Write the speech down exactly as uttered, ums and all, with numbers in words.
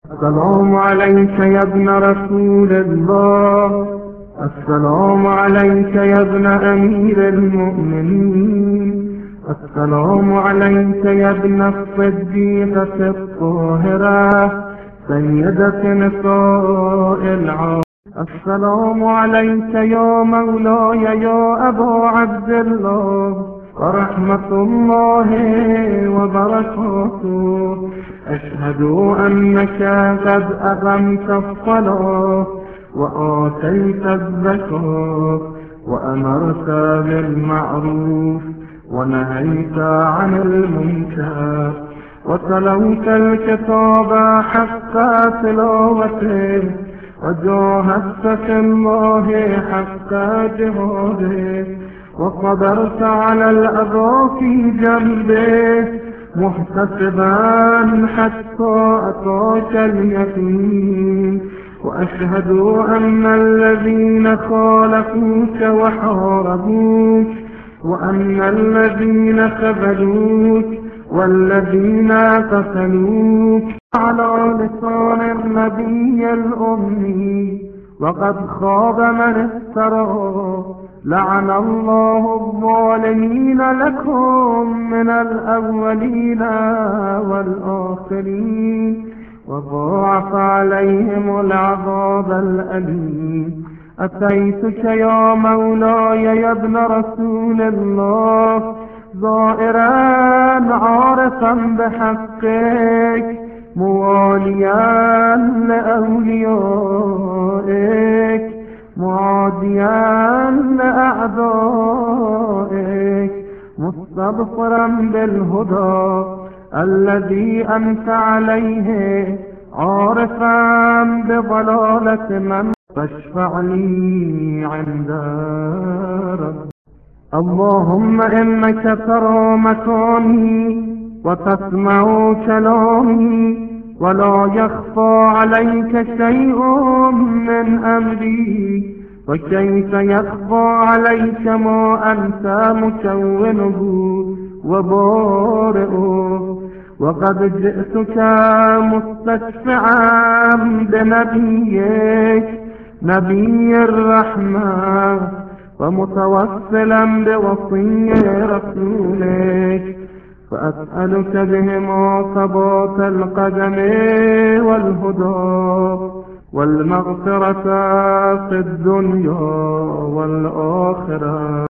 السلام عليك يا ابن رسول الله، السلام عليك يا ابن أمير المؤمنين، السلام عليك يا ابن الصديقة الطاهرة سيدة نساء العالم. السلام عليك يا مولاي يا أبا عبد الله ورحمة الله وبركاته. أشهد أنك قد أقمت الصلاة وآتيت الزكاة وأمرت بالمعروف ونهيت عن المنكر وتلوت الكتاب حق تلاوته وجاهدت في الله حق جهاده وصبرت على الأذى في جنبه محتسبا حتى أتاك اليقين. وأشهد أن الذين خالفوك وحاربوك وأن الذين خذلوك والذين قتلوك على لسان النبي الأمي وقد خاب من افترى. لعن الله الظالمين لكم من الأولين والآخرين وضاعف عليهم العذاب الأليم. أتيتك يا مولاي يا ابن رسول الله زائرا عارفا بحقك مواليا لأوليائك معاديا لأعدائك مستبصرا بالهدى الذي أنت عليه عارفا بضلالة من فاشفع لي عند ربك. اللهم إنك ترى مكاني وتسمع كلامي ولا يخفى عليك شيء من أمري، وكيف يخفى عليك ما أنت مكونه وبارئه. وقد جئتك مستشفعا بنبيك نبي الرحمة ومتوسلا بوصي رسولك فأسألك بهما ثبات القدم والهدى والمغفرة في الدنيا والآخرة.